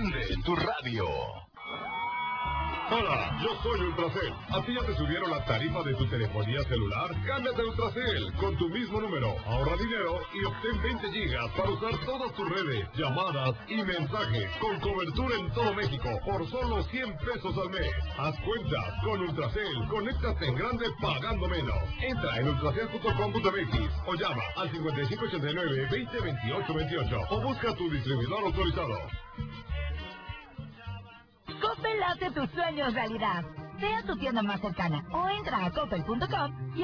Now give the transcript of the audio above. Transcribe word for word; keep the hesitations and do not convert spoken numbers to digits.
Prende tu radio. Hola, yo soy Ultracel. ¿A ti ya te subieron la tarifa de tu telefonía celular? Cámbiate a Ultracel con tu mismo número. Ahorra dinero y obtén veinte gigas para usar todas tus redes, llamadas y mensajes con cobertura en todo México por solo cien pesos al mes. Haz cuentas con Ultracel. Conéctate en grande pagando menos. Entra en ultracel punto com punto m x o llama al cincuenta y cinco ochenta y nueve veinte veintiocho veintiocho o busca tu distribuidor autorizado. Coppel hace tus sueños realidad. Ve a tu tienda más cercana o entra a coppel punto com y